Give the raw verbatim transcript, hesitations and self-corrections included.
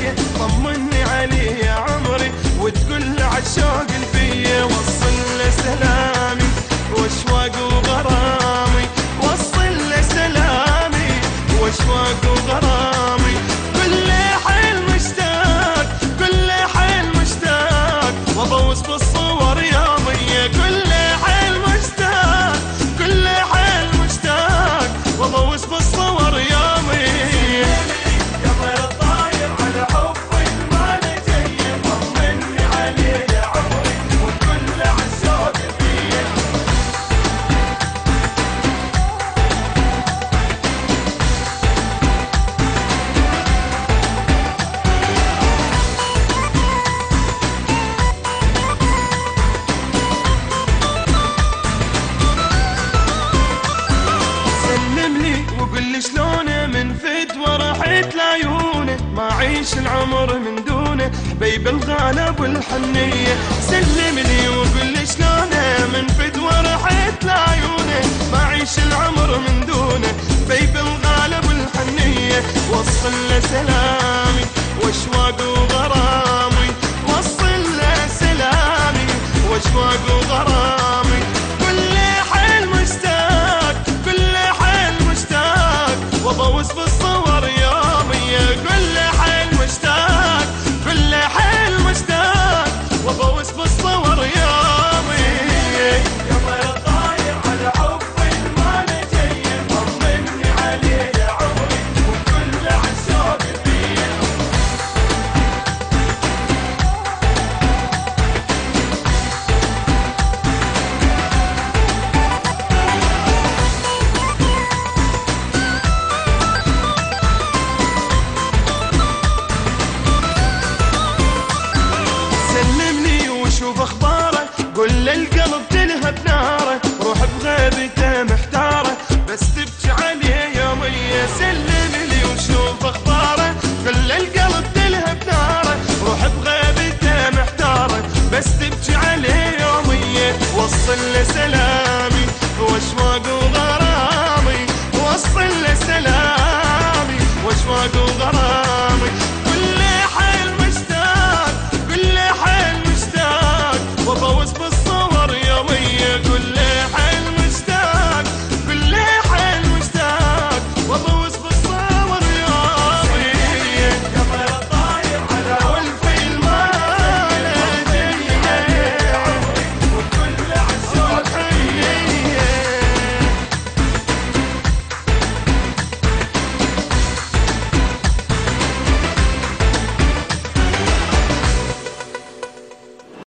عليه طمني عليه يا عمري وتقول له عالشوق الفيه وصل له سلامي واشواق وغرامي وصل له سلامي واشواق وغرامي كل حيل مشتاق كل حيل مشتاق وابوس بالصور يومي كل حيل مشتاق كل حيل مشتاق وابوس بالصور يومي يا طير الطاير على حبي ما نجي طمني عليه يا عمري وكل عالشوق فيه وقل لي شلونه من فدوى راحت لعيونه ما عيش العمر من دونه حبيب الغالب والحنيه سلم لي وقل لي شلونه من فدوى راحت لعيونه ما عيش العمر من دونه حبيب الغالب والحنيه وصل له سلامي واشواق وغرامي وصل له سلامي واشواق وغرامي كل حيل مشتاق كل حيل مشتاق وابوس بالصور يومي كل حيل مشتاق كل حيل مشتاق وابوس بالصور يومي يا طير الطاير على حبي ما نجي طمني عليه يا عمري وكل عالشوق فيه سلمني وشوف اخباره قل للقلب